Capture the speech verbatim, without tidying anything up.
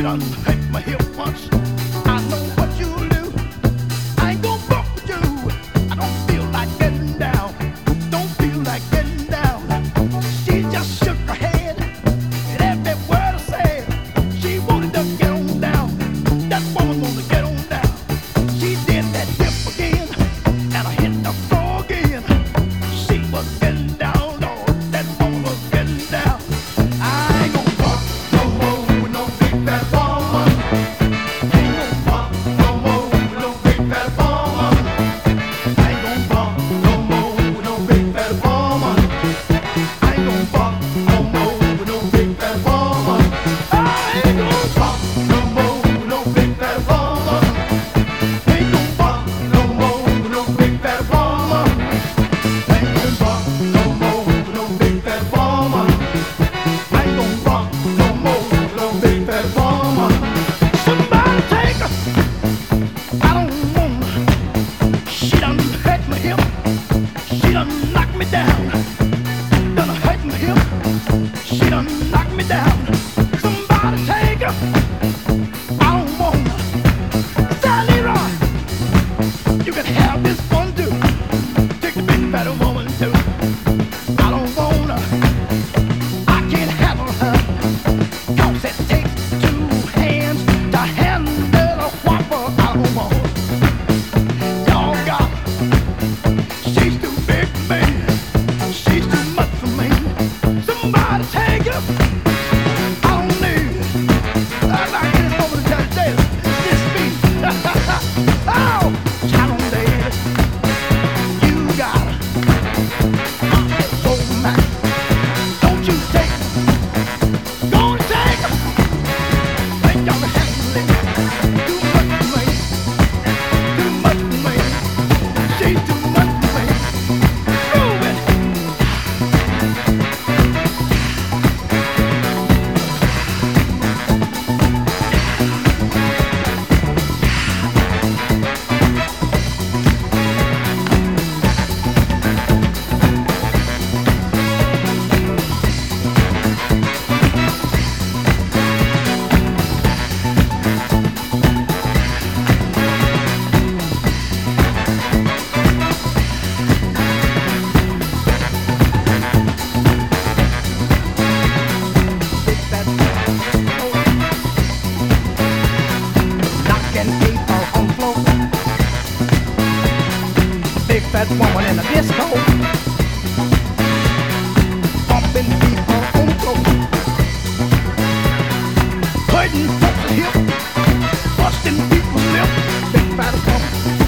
done hurt my hip once. I know what you'll do. I ain't gonna fuck with you. I don't feel like getting down. Don't feel like getting down. She just shook her head at every word I said. She wanted to get on down. That woman wanted to get on down. She did that dip again, and I hit the floor again. She was getting down, Lord. That woman was getting down. I ain't gonna fuck no more with no big fat woman. Ain't gonna fuck no more with no big fat woman. I ain't gonna fuck no more with no big fat woman. I ain't gonna fuck no more with no big fat woman. I ain't gonna fuck no more with no big fat woman. Ain't gonna fuck no more with no big fat woman. Ain't gonna fuck no more with no big fat woman. I ain't gonna fuck no more with no big fat woman. Somebody take her. I don't want her. She done hurt my hip. She done knocked me down. Done hurt my hip. She done knocked me down. Somebody take her. I don't want her. Sally Roy, you can have this one too. Take the big fat woman too. I don't want her. I can't handle her. 'Cause it takes two hands to handle a whopper. I don't want her. Y'all got her. She's too big for me. She's too much for me. Somebody take her. I don't need her. I like this woman to tell you, this me. Oh, child, baby, you got her. Oh, man. Don't you take her. Don't take her. Think y'all can handle it. Too much for me. Too much for me. She's too much for me. Prove it. Big fat knocking people on the floor. Big fat woman in a disco. Bumping people on the floor. Hurting folks' hip. Busting people's lip. Big fat woman.